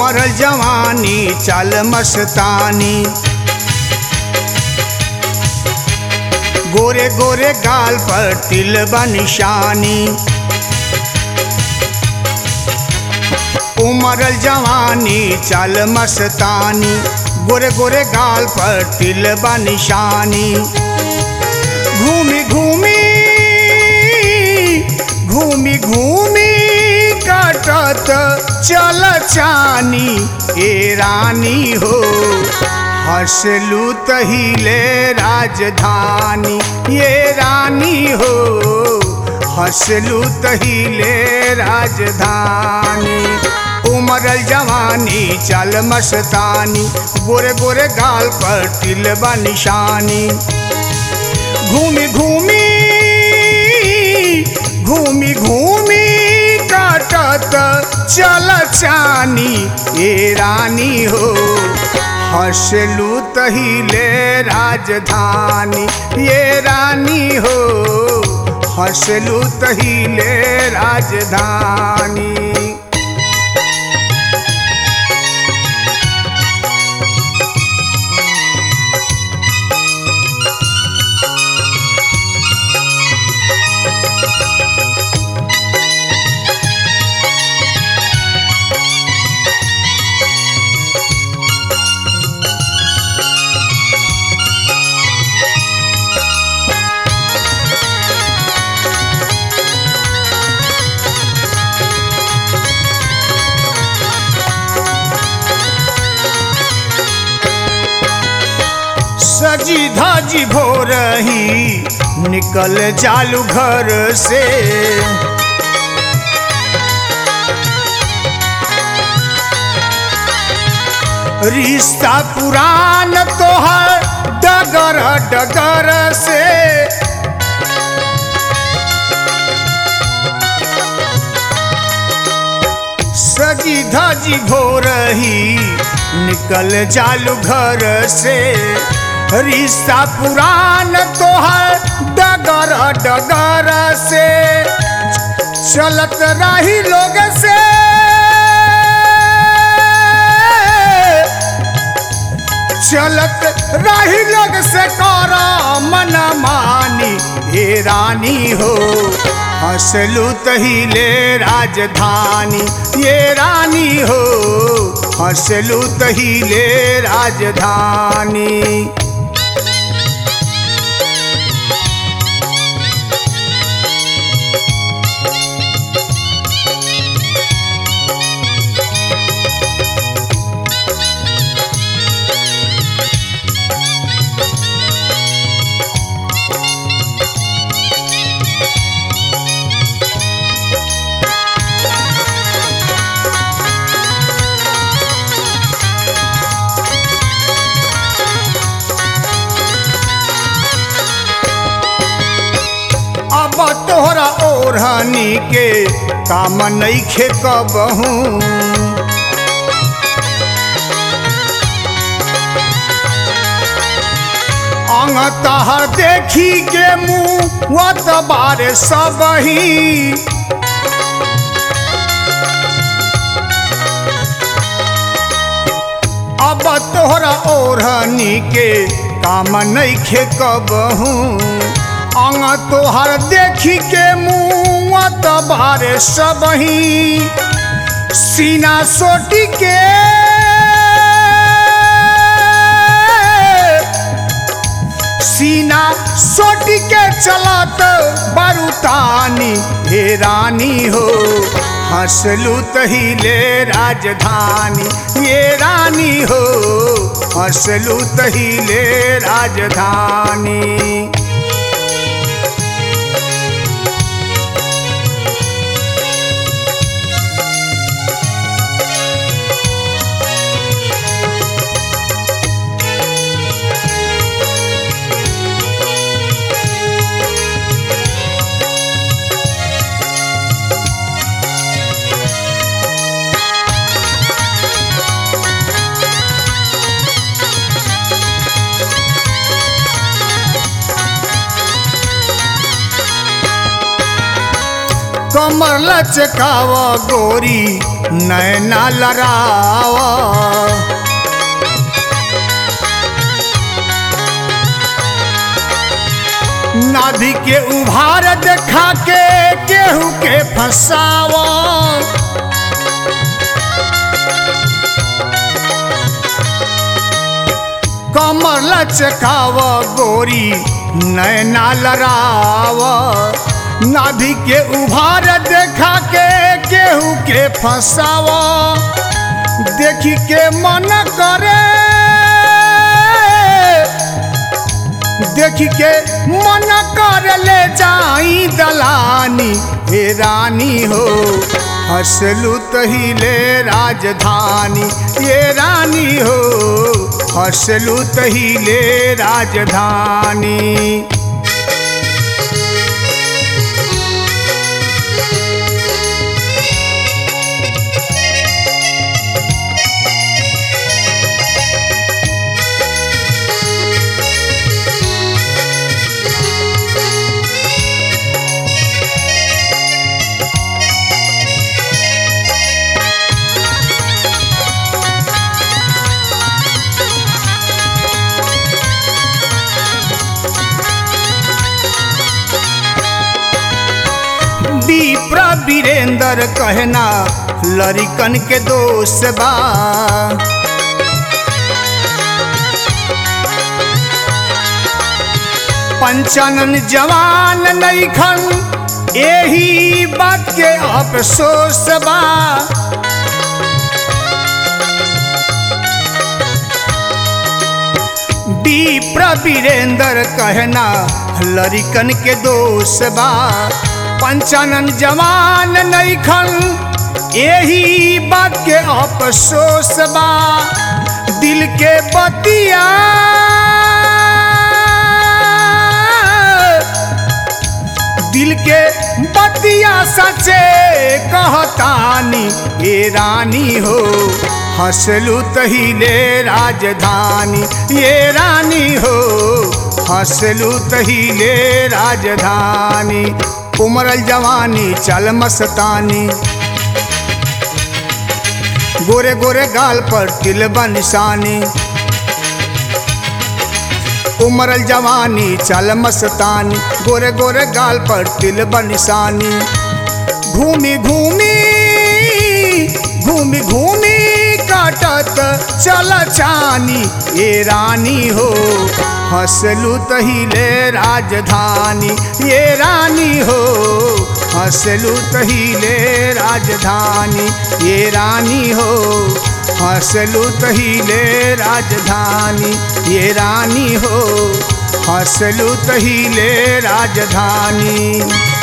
उमरल जवानी चल मस्तानी, गोरे गोरे गाल पर तिल निशानी। उमरल जवानी चल मस्तानी, गोरे गोरे गाल पर तिल निशानी। घूमी घूमी घूमी घूमी काटत चल चानी, ए रानी हो हंसलू तहिले राजधानी, ये रानी हो हंसलू तहिले राजधानी। उमरल जवानी चल मस्तानी, गोरे गोरे गाल पर तिल निशानी। घूमी घूमी घूमी घूमी काटत चल चानी, ए रानी हो हंसलू तहिले राजधानी, ये रानी हो हंसलू तहिले राजधानी। सजी धाजी भोर ही निकल जालू घर से, रिश्ता पुरान तोहर डगर डगर से। सजी धाजी भोर ही निकल जालू घर से, रिश्ता पुरान तोहर डगर डगर से। चलत रही लोग से चलत रही लोग से करा मन मानी, हे रानी हो हंसलू तहिले राजधानी, ये रानी हो हंसलू तहिले राजधानी। अब तोहरा ओढ़नी के काम नइखे कबहू, अंग तहर देखी के मुँह वत बारे सबही। अब तोहरा ओढ़नी के काम नइखे कबहू, अंग तोहर देखी के मुँह तबारे सबही। सीना सोटी के सीना सोटी के चलत बारूतानी, हे रानी हो हंसलू तहिले राजधानी, ये रानी हो हंसलू तहिले राजधानी। कमर लचकाव गोरी नैना लड़ाव, नाभि के उभार देखा के केहू के फंसाव, कमर लचकाव गोरी नैना लड़ाव, नाभि के उभार देखा के केहू के फंसाव, देखी के मन करे, देखी के मन कर ले जाई दलानी, हे रानी हो हंसलू तहिले राजधानी, ये रानी हो हंसलू तहिले राजधानी। विप्र वीरेंद्र कहना लड़िकन के दोष बा, पंचानन जवान नईखन यही बात के अफसोस बा, विप्र वीरेंद्र कहना लड़िकन के दोष बा, पंचानन जवान नईखन यही बात के अफसोस बा, दिल के बतिया दिल के बतिया सचे कहतानी, ये रानी हो हंसलू तहिले राजधानी, ये रानी हो हंसलू तहिले राजधानी। उमरल जवानी चल मस्तानी, गोरे गोरे गाल पर तिल निशानी, उमरल जवानी चल मस्तानी, गोरे गोरे गाल पर तिल निशानी, घूमी घूमी घूमी घूमी काटत चल चानी, ये रानी हो हंसलू तहिले राजधानी, ये रानी हो हंसलू तहिले राजधानी, ये रानी हो हंसलू तहिले राजधानी, ये रानी हो हंसलू तहिले राजधानी।